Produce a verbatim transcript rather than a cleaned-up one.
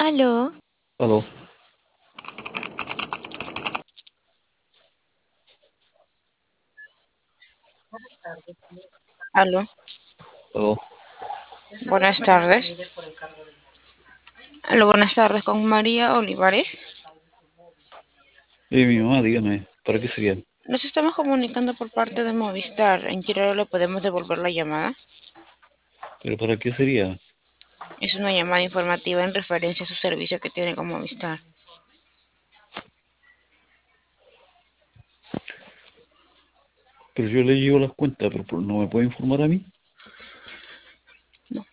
Aló, Aló, aló, aló. buenas tardes. Aló, buenas tardes con María Olivares. Eh, mi mamá, dígame, ¿para qué sería? Nos estamos comunicando por parte de Movistar. ¿En qué hora le podemos devolver la llamada? ¿Pero para qué sería? Es una llamada informativa en referencia a su servicio que tiene con Movistar. Pero yo le llevo las cuentas, pero por- no me puede informar a mí.